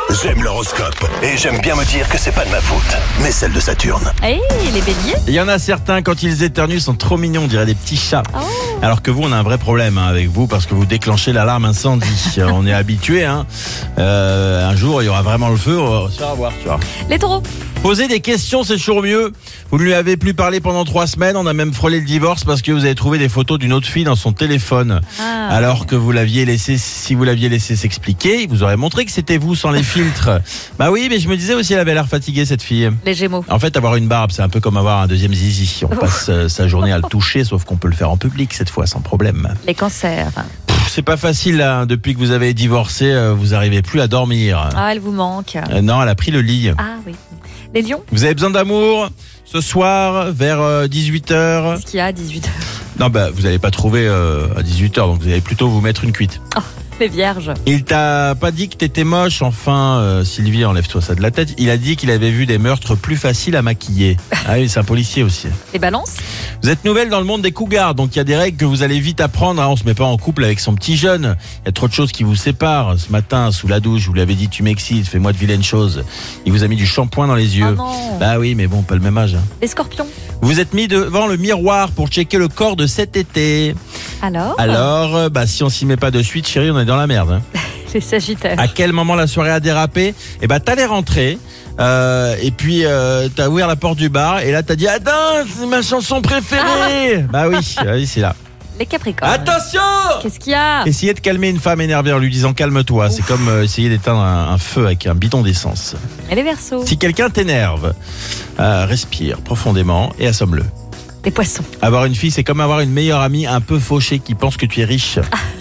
J'aime l'horoscope et j'aime bien me dire que c'est pas de ma faute, mais celle de Saturne. Hey, les béliers. Il y en a certains, quand ils éternuent, sont trop mignons, on dirait des petits chats. Oh. Alors que vous, on a un vrai problème avec vous parce que vous déclenchez l'alarme incendie. On est habitué. Un jour, il y aura vraiment le feu. On va se faire avoir, tu vois. Les taureaux. Poser des questions, c'est toujours mieux. Vous ne lui avez plus parlé pendant 3 semaines. On a même frôlé le divorce parce que vous avez trouvé des photos d'une autre fille dans son téléphone. Alors que vous l'aviez laissé, si vous l'aviez laissé s'expliquer, il vous aurait montré que c'était vous sans les filtres. Bah oui, mais je me disais aussi, elle avait l'air fatiguée, cette fille. Les gémeaux. En fait, avoir une barbe, c'est un peu comme avoir un deuxième zizi. On passe sa journée à le toucher, sauf qu'on peut le faire en public cette fois, sans problème. Les cancers. C'est pas facile, là. Depuis que vous avez divorcé, vous arrivez plus à dormir. Ah, elle vous manque. Non, elle a pris le lit. Ah oui. Les lions. Vous avez besoin d'amour ce soir, vers 18h. Qu'est-ce qu'il y a à 18h? Non, vous n'allez pas trouver à 18h, donc vous allez plutôt vous mettre une cuite. Oh, les vierges. Il t'a pas dit que t'étais moche, enfin, Sylvie, enlève-toi ça de la tête. Il a dit qu'il avait vu des meurtres plus faciles à maquiller. Ah oui, c'est un policier aussi. Les balances. Vous êtes nouvelle dans le monde des cougars, donc il y a des règles que vous allez vite apprendre. On se met pas en couple avec son petit jeune. Il y a trop de choses qui vous séparent. Ce matin, sous la douche, vous lui avez dit tu m'excites, fais-moi de vilaines choses. Il vous a mis du shampoing dans les yeux. Oh non. Bah oui, mais bon, pas le même âge. Les scorpions. Vous êtes mis devant le miroir pour checker le corps de cet été. Alors, si on s'y met pas de suite, chérie, on est dans la merde. Les sagittaires. À quel moment la soirée a dérapé? T'allais rentrer. Et puis t'as ouvert la porte du bar et là t'as dit attends, c'est ma chanson préférée. Bah oui, c'est là. Les capricornes. Attention! Qu'est-ce qu'il y a? Essayez de calmer une femme énervée en lui disant calme-toi. C'est comme essayer d'éteindre un feu avec un bidon d'essence. Et les verseaux. Si quelqu'un t'énerve, respire profondément et assomme-le. Les poissons. Avoir une fille, c'est comme avoir une meilleure amie un peu fauchée qui pense que tu es riche.